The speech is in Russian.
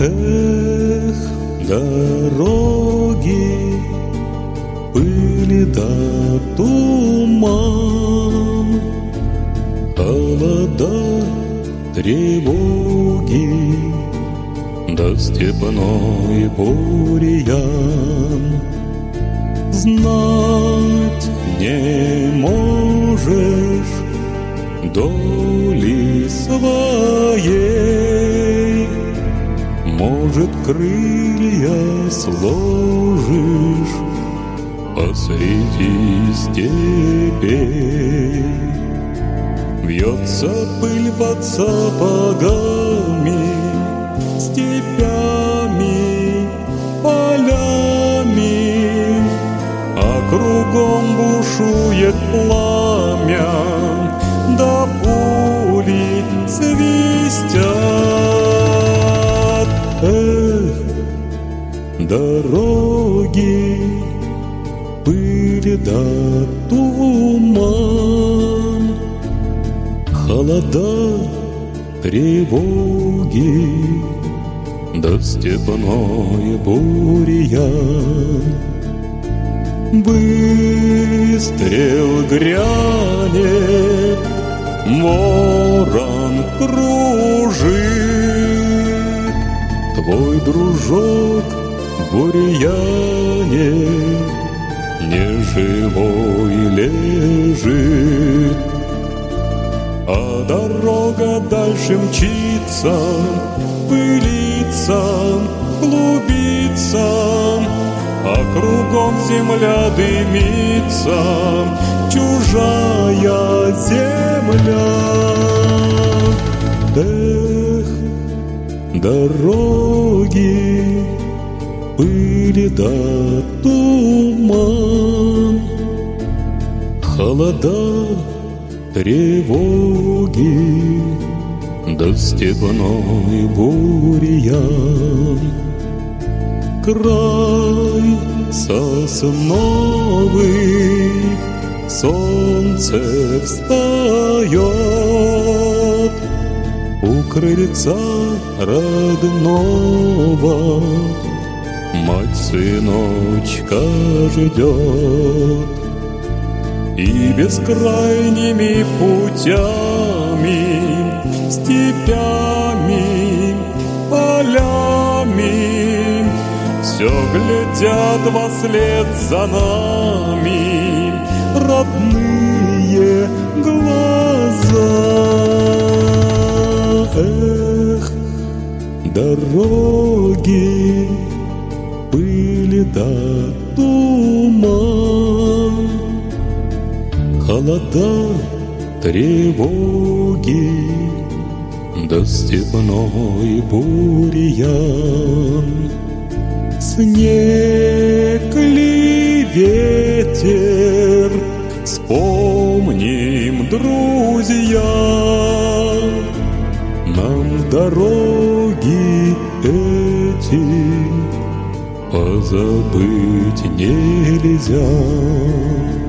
Эх, дороги, пыли да туман, холода, тревоги, да степной бурьян. Знать не можешь доли своей, может, крылья сложишь посреди степей. Вьется пыль под сапогами, степями, полями, а кругом бушует пламя, да пули свистят. Эх, дороги, пыли да туман, холода, тревоги, да степной бурьян. Выстрел грянет, ворон кружит, твой дружок в бурьяне неживой лежит. А дорога дальше мчится, пылится, клубится, а кругом земля дымится, чужая земля. Эх, дороги, пыли да туман, холода, тревоги, да степной бурьян. Край сосновый, солнце встает, у крыльца родного мать сыночка ждет. И бескрайними путями, степями, полями все глядят вослед за нами родные глаза. Эх, дороги, пыли да туман, холода, тревоги, да степной бурьян. Снег ли ветер, вспомним, друзья, нам дороги эти позабыть нельзя.